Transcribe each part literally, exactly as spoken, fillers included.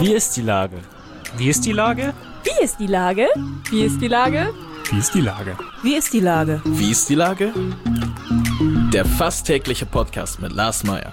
Wie ist die Lage? Wie ist die Lage? Wie ist die Lage? Wie ist die Lage? Wie ist die Lage? Wie ist die Lage? Wie ist die Lage? Der fast tägliche Podcast mit Lars Meyer.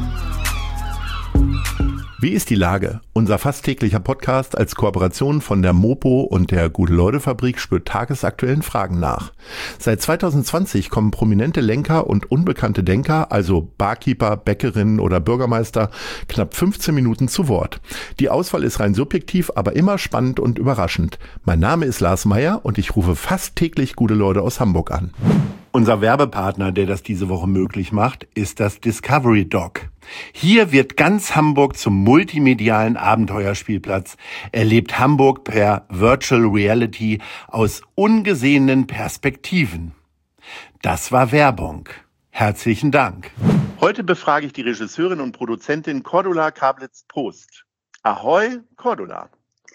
Wie ist die Lage? Unser fast täglicher Podcast als Kooperation von der Mopo und der Gute-Leute-Fabrik spürt tagesaktuellen Fragen nach. Seit zwanzig zwanzig kommen prominente Lenker und unbekannte Denker, also Barkeeper, Bäckerinnen oder Bürgermeister, knapp fünfzehn Minuten zu Wort. Die Auswahl ist rein subjektiv, aber immer spannend und überraschend. Mein Name ist Lars Meyer und ich rufe fast täglich gute Leute aus Hamburg an. Unser Werbepartner, der das diese Woche möglich macht, ist das Discovery Dog. Hier wird ganz Hamburg zum multimedialen Abenteuerspielplatz. Erlebt Hamburg per Virtual Reality aus ungesehenen Perspektiven. Das war Werbung. Herzlichen Dank. Heute befrage ich die Regisseurin und Produzentin Cordula Kablitz-Post. Ahoi, Cordula.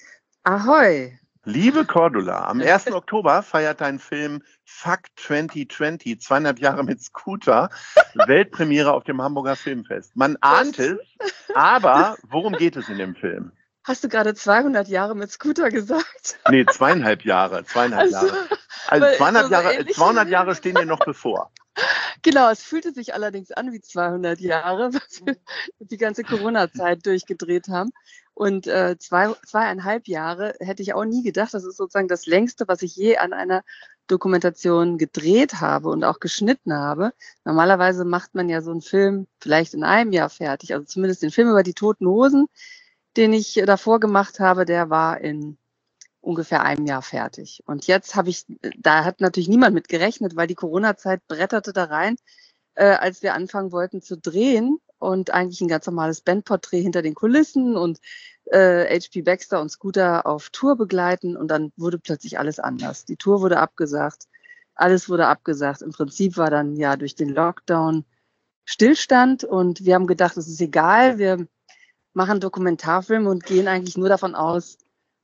Ahoi. Liebe Cordula, am ersten Oktober feiert dein Film Fuck zwanzig zwanzig, zweieinhalb Jahre mit Scooter, Weltpremiere auf dem Hamburger Filmfest. Man ahnt es, aber worum geht es in dem Film? Hast du gerade zweihundert Jahre mit Scooter gesagt? Nee, zweieinhalb Jahre, zweieinhalb Also, Jahre. Also weil zweieinhalb so Jahre, ähnlich- zweihundert Jahre stehen dir noch bevor. Genau, es fühlte sich allerdings an wie zweihundert Jahre, was wir die ganze Corona-Zeit durchgedreht haben. Und äh, zwei, zweieinhalb Jahre hätte ich auch nie gedacht. Das ist sozusagen das längste, was ich je an einer Dokumentation gedreht habe und auch geschnitten habe. Normalerweise macht man ja so einen Film vielleicht in einem Jahr fertig. Also zumindest den Film über die Toten Hosen, den ich davor gemacht habe, der war in ungefähr einem Jahr fertig. Und jetzt habe ich, da hat natürlich niemand mit gerechnet, weil die Corona-Zeit bretterte da rein, äh, als wir anfangen wollten zu drehen und eigentlich ein ganz normales Bandporträt hinter den Kulissen und äh, H P Baxter und Scooter auf Tour begleiten und dann wurde plötzlich alles anders. Die Tour wurde abgesagt, alles wurde abgesagt. Im Prinzip war dann ja durch den Lockdown Stillstand und wir haben gedacht, es ist egal, wir machen Dokumentarfilme und gehen eigentlich nur davon aus,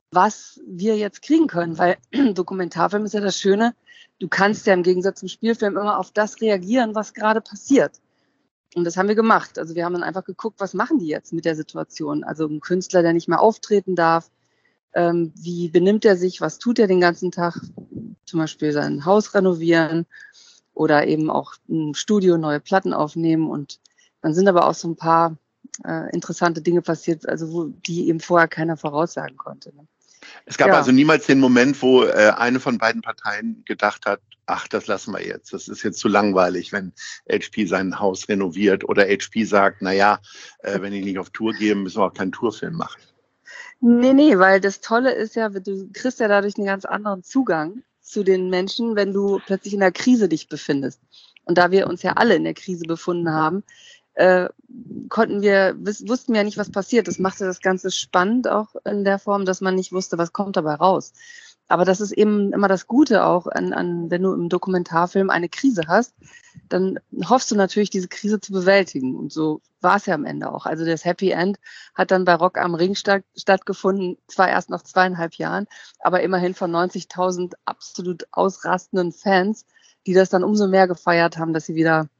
was wir jetzt kriegen können, weil Dokumentarfilm ist ja das Schöne, du kannst ja im Gegensatz zum Spielfilm immer auf das reagieren, was gerade passiert. Und das haben wir gemacht. Also wir haben dann einfach geguckt, was machen die jetzt mit der Situation? Also ein Künstler, der nicht mehr auftreten darf, ähm, wie benimmt er sich, was tut er den ganzen Tag? Zum Beispiel sein Haus renovieren oder eben auch ein Studio, neue Platten aufnehmen. Und dann sind aber auch so ein paar äh, interessante Dinge passiert, also wo die eben vorher keiner voraussagen konnte. Ne? Es gab Ja. also niemals den Moment, wo äh, eine von beiden Parteien gedacht hat, ach, das lassen wir jetzt. Das ist jetzt zu langweilig, wenn H P sein Haus renoviert oder H P sagt, na ja, äh, wenn ich nicht auf Tour gehe, müssen wir auch keinen Tourfilm machen. Nee, nee, weil das Tolle ist ja, du kriegst ja dadurch einen ganz anderen Zugang zu den Menschen, wenn du plötzlich in der Krise dich befindest. Und da wir uns ja alle in der Krise befunden haben, äh, konnten wir, wiss, wussten wir ja nicht, was passiert. Das machte das Ganze spannend auch in der Form, dass man nicht wusste, was kommt dabei raus. Aber das ist eben immer das Gute auch, an, an, wenn du im Dokumentarfilm eine Krise hast, dann hoffst du natürlich, diese Krise zu bewältigen. Und so war es ja am Ende auch. Also das Happy End hat dann bei Rock am Ring statt, stattgefunden, zwar erst nach zweieinhalb Jahren, aber immerhin von neunzigtausend absolut ausrastenden Fans, die das dann umso mehr gefeiert haben, dass sie wieder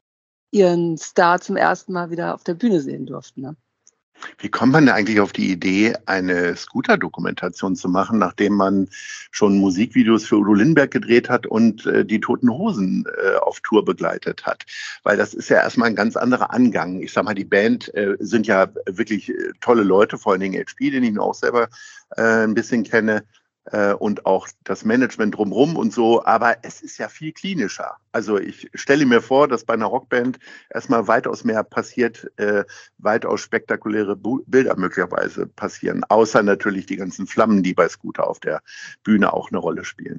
ihren Star zum ersten Mal wieder auf der Bühne sehen durften. Ne? Wie kommt man denn eigentlich auf die Idee, eine Scooter-Dokumentation zu machen, nachdem man schon Musikvideos für Udo Lindenberg gedreht hat und äh, die Toten Hosen äh, auf Tour begleitet hat? Weil das ist ja erstmal ein ganz anderer Angang. Ich sag mal, die Band äh, sind ja wirklich äh, tolle Leute, vor allen Dingen H P, den ich auch selber äh, ein bisschen kenne. Und auch das Management drumherum und so, aber es ist ja viel klinischer. Also ich stelle mir vor, dass bei einer Rockband erstmal weitaus mehr passiert, äh, weitaus spektakuläre Bu- Bilder möglicherweise passieren, außer natürlich die ganzen Flammen, die bei Scooter auf der Bühne auch eine Rolle spielen.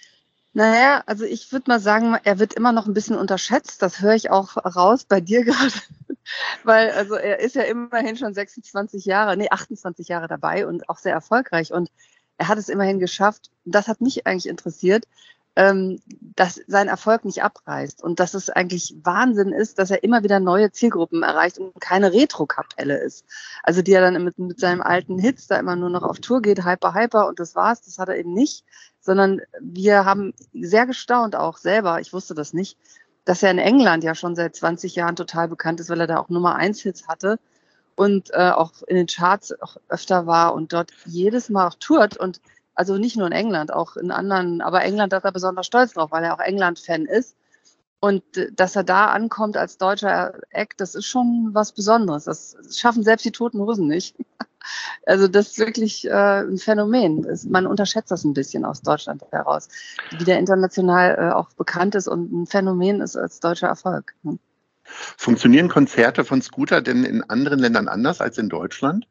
Naja, also ich würde mal sagen, er wird immer noch ein bisschen unterschätzt. Das höre ich auch raus bei dir gerade. Weil also er ist ja immerhin schon sechsundzwanzig Jahre, nee, achtundzwanzig Jahre dabei und auch sehr erfolgreich. Und er hat es immerhin geschafft, das hat mich eigentlich interessiert, ähm, dass sein Erfolg nicht abreißt und dass es eigentlich Wahnsinn ist, dass er immer wieder neue Zielgruppen erreicht und keine Retro-Kapelle ist. Also die er dann mit, mit seinem alten Hits da immer nur noch auf Tour geht, Hyper, Hyper und das war's, das hat er eben nicht, sondern wir haben sehr gestaunt auch selber, ich wusste das nicht, dass er in England ja schon seit zwanzig Jahren total bekannt ist, weil er da auch Nummer eins Hits hatte und äh, auch in den Charts auch öfter war und dort jedes Mal auch tourt und also nicht nur in England, auch in anderen, aber England ist er besonders stolz drauf, weil er auch England-Fan ist. Und äh, dass er da ankommt als deutscher Act, das ist schon was Besonderes. Das schaffen selbst die Toten Hosen nicht. Also das ist wirklich äh, ein Phänomen. Es, man unterschätzt das ein bisschen aus Deutschland heraus, wie der international äh, auch bekannt ist und ein Phänomen ist als deutscher Erfolg. Hm. Funktionieren Konzerte von Scooter denn in anderen Ländern anders als in Deutschland?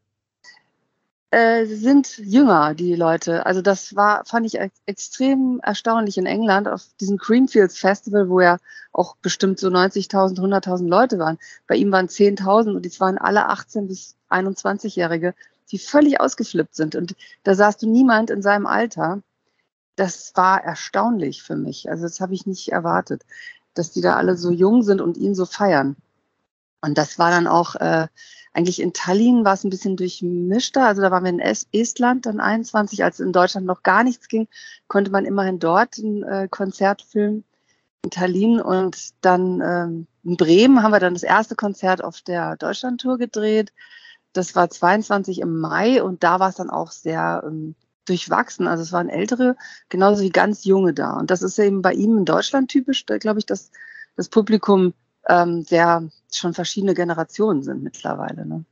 Äh, sind jünger, die Leute. Also das war, fand ich ex- extrem erstaunlich in England auf diesem Creamfields Festival, wo ja auch bestimmt so neunzigtausend, hunderttausend Leute waren. Bei ihm waren zehntausend und es waren alle achtzehn- bis einundzwanzigjährige, die völlig ausgeflippt sind. Und da sahst du niemand in seinem Alter. Das war erstaunlich für mich. Also das habe ich nicht erwartet, dass die da alle so jung sind und ihn so feiern. Und das war dann auch, äh, eigentlich in Tallinn war es ein bisschen durchmischter. Also da waren wir in Es- Estland dann einundzwanzig, als in Deutschland noch gar nichts ging, konnte man immerhin dort ein äh, Konzert filmen in Tallinn. Und dann ähm, in Bremen haben wir dann das erste Konzert auf der Deutschlandtour gedreht. Das war zweiundzwanzig im Mai und da war es dann auch sehr ähm, durchwachsen. Also es waren ältere, genauso wie ganz junge da. Und das ist eben bei ihm in Deutschland typisch, da glaube ich, dass das Publikum ähm, sehr schon verschiedene Generationen sind mittlerweile. Ne?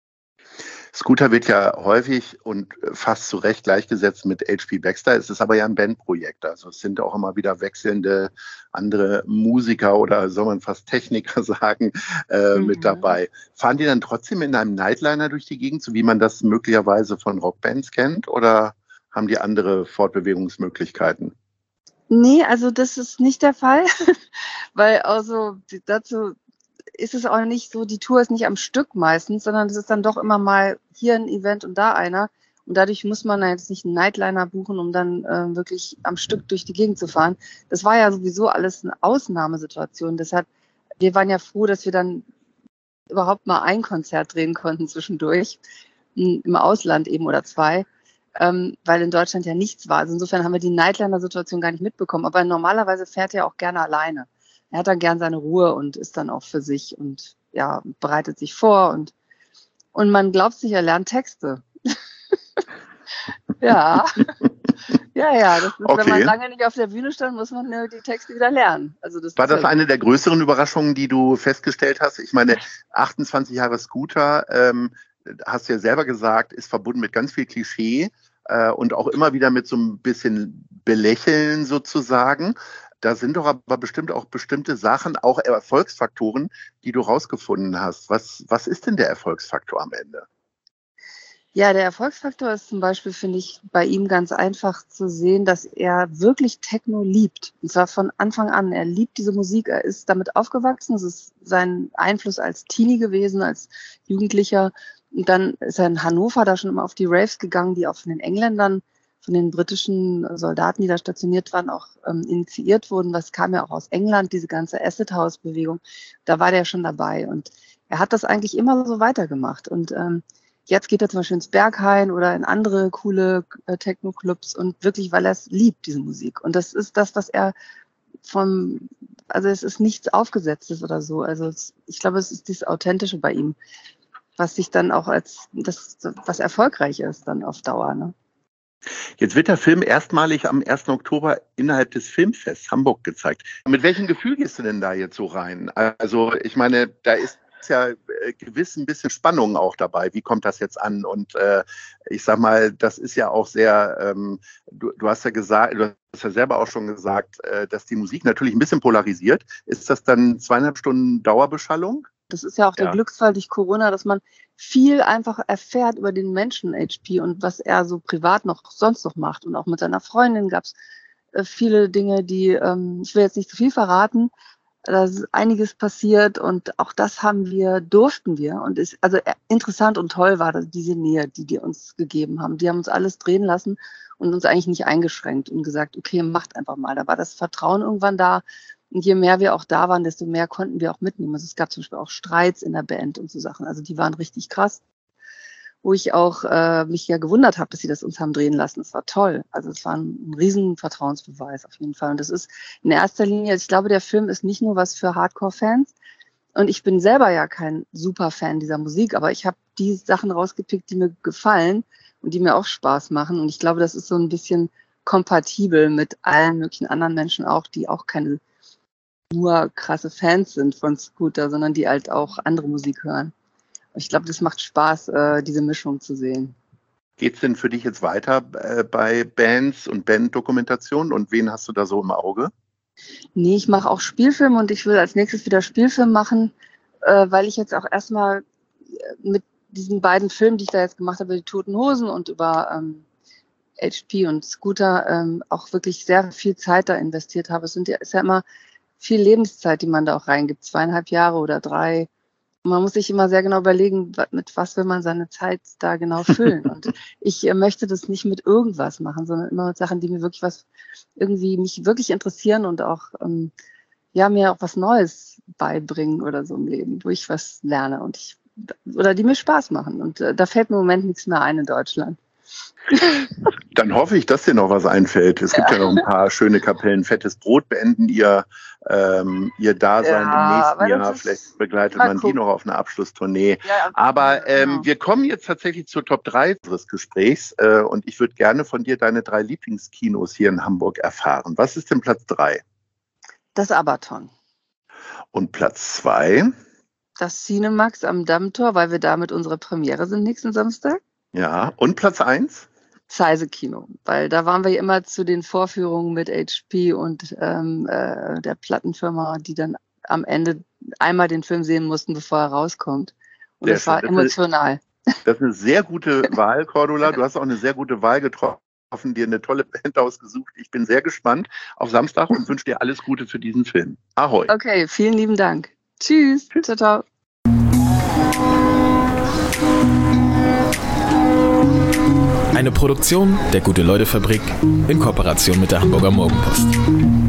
Scooter wird ja häufig und fast zu Recht gleichgesetzt mit H P Baxter. Es ist aber ja ein Bandprojekt. Also es sind auch immer wieder wechselnde andere Musiker oder soll man fast Techniker sagen, äh, Mhm. mit dabei. Fahren die dann trotzdem in einem Nightliner durch die Gegend, so wie man das möglicherweise von Rockbands kennt? Oder haben die andere Fortbewegungsmöglichkeiten? Nee, also das ist nicht der Fall, weil also die- dazu ist es auch nicht so, die Tour ist nicht am Stück meistens, sondern es ist dann doch immer mal hier ein Event und da einer. Und dadurch muss man jetzt nicht einen Nightliner buchen, um dann äh, wirklich am Stück durch die Gegend zu fahren. Das war ja sowieso alles eine Ausnahmesituation. Deshalb, wir waren ja froh, dass wir dann überhaupt mal ein Konzert drehen konnten zwischendurch, m, im Ausland eben oder zwei, ähm, weil in Deutschland ja nichts war. Also insofern haben wir die Nightliner-Situation gar nicht mitbekommen. Aber normalerweise fährt er auch gerne alleine. Er hat dann gern seine Ruhe und ist dann auch für sich und ja, bereitet sich vor und, und man glaubt sich, er lernt Texte. Ja, ja, ja, das ist, wenn man Okay. lange nicht auf der Bühne stand, muss man äh, die Texte wieder lernen. Also das War ist das ja eine der größeren Überraschungen, die du festgestellt hast? Ich meine, achtundzwanzig Jahre Scooter, ähm, hast du ja selber gesagt, ist verbunden mit ganz viel Klischee äh, und auch immer wieder mit so ein bisschen Belächeln sozusagen. Da sind doch aber bestimmt auch bestimmte Sachen, auch Erfolgsfaktoren, die du rausgefunden hast. Was, was ist denn der Erfolgsfaktor am Ende? Ja, der Erfolgsfaktor ist zum Beispiel, finde ich, bei ihm ganz einfach zu sehen, dass er wirklich Techno liebt. Und zwar von Anfang an. Er liebt diese Musik. Er ist damit aufgewachsen. Es ist sein Einfluss als Teenie gewesen, als Jugendlicher. Und dann ist er in Hannover da schon immer auf die Raves gegangen, die auch von den Engländern, von den britischen Soldaten, die da stationiert waren, auch ähm, initiiert wurden. Was kam ja auch aus England, diese ganze Acid House Bewegung. Da war der schon dabei. Und er hat das eigentlich immer so weitergemacht. Und ähm, jetzt geht er zum Beispiel ins Berghain oder in andere coole äh, Techno-Clubs und wirklich, weil er es liebt, diese Musik. Und das ist das, was er vom, also es ist nichts Aufgesetztes oder so. Also es, ich glaube, es ist das Authentische bei ihm, was sich dann auch als das, was erfolgreich ist dann auf Dauer. Ne? Jetzt wird der Film erstmalig am ersten Oktober innerhalb des Filmfests Hamburg gezeigt. Mit welchem Gefühl gehst du denn da jetzt so rein? Also ich meine, da ist ja äh, gewiss ein bisschen Spannung auch dabei. Wie kommt das jetzt an? Und äh, ich sag mal, das ist ja auch sehr, ähm, du, du hast ja gesagt, du hast ja selber auch schon gesagt, äh, dass die Musik natürlich ein bisschen polarisiert. Ist das dann zweieinhalb Stunden Dauerbeschallung? Das ist ja auch der Ja. Glücksfall durch Corona, dass man viel einfach erfährt über den Menschen H P und was er so privat noch sonst noch macht. Und auch mit seiner Freundin gab es äh, viele Dinge, die, ähm, ich will jetzt nicht zu viel verraten, da ist einiges passiert und auch das haben wir, durften wir. Und ist, also äh, interessant und toll war das, diese Nähe, die die uns gegeben haben. Die haben uns alles drehen lassen und uns eigentlich nicht eingeschränkt und gesagt, okay, macht einfach mal. Da war das Vertrauen irgendwann da. Und je mehr wir auch da waren, desto mehr konnten wir auch mitnehmen. Also es gab zum Beispiel auch Streits in der Band und so Sachen. Also die waren richtig krass. Wo ich auch äh, mich ja gewundert habe, dass sie das uns haben drehen lassen. Es war toll. Also es war ein, ein riesen Vertrauensbeweis auf jeden Fall. Und das ist in erster Linie, ich glaube, der Film ist nicht nur was für Hardcore-Fans. Und ich bin selber ja kein Superfan dieser Musik, aber ich habe die Sachen rausgepickt, die mir gefallen und die mir auch Spaß machen. Und ich glaube, das ist so ein bisschen kompatibel mit allen möglichen anderen Menschen auch, die auch keine nur krasse Fans sind von Scooter, sondern die halt auch andere Musik hören. Und ich glaube, das macht Spaß, äh, diese Mischung zu sehen. Geht's denn für dich jetzt weiter äh, bei Bands und Banddokumentationen und wen hast du da so im Auge? Nee, ich mache auch Spielfilme und ich will als nächstes wieder Spielfilm machen, äh, weil ich jetzt auch erstmal mit diesen beiden Filmen, die ich da jetzt gemacht habe, über die Toten Hosen und über ähm, H P und Scooter, ähm, auch wirklich sehr viel Zeit da investiert habe. Es sind ja, ist ja immer viel Lebenszeit, die man da auch reingibt, zweieinhalb Jahre oder drei. Und man muss sich immer sehr genau überlegen, mit was will man seine Zeit da genau füllen. Und ich äh, möchte das nicht mit irgendwas machen, sondern immer mit Sachen, die mir wirklich was, irgendwie mich wirklich interessieren und auch, ähm, ja, mir auch was Neues beibringen oder so im Leben, wo ich was lerne und ich, oder die mir Spaß machen. Und äh, da fällt mir im Moment nichts mehr ein in Deutschland. Dann hoffe ich, dass dir noch was einfällt. Es gibt ja, ja noch ein paar schöne Kapellen. Fettes Brot beenden ihr, ähm, ihr Dasein ja, im nächsten Jahr. Vielleicht begleitet man gucken. Die noch auf einer Abschlusstournee. Ja, aber ähm, genau. Wir kommen jetzt tatsächlich zur Top drei unseres Gesprächs äh, und ich würde gerne von dir deine drei Lieblingskinos hier in Hamburg erfahren. Was ist denn Platz drei? Das Abaton. Und Platz zwei? Das Cinemax am Dammtor, weil wir da mit unserer Premiere sind nächsten Samstag. Ja, und Platz eins? Zeise Kino, weil da waren wir immer zu den Vorführungen mit H P und ähm, äh, der Plattenfirma, die dann am Ende einmal den Film sehen mussten, bevor er rauskommt. Und das war emotional. Das ist eine sehr gute Wahl, Cordula. Du hast auch eine sehr gute Wahl getroffen, dir eine tolle Band ausgesucht. Ich bin sehr gespannt auf Samstag und wünsche dir alles Gute für diesen Film. Ahoi. Okay, vielen lieben Dank. Tschüss. Tschüss. Ciao, ciao. Eine Produktion der Gute-Leute-Fabrik in Kooperation mit der Hamburger Morgenpost.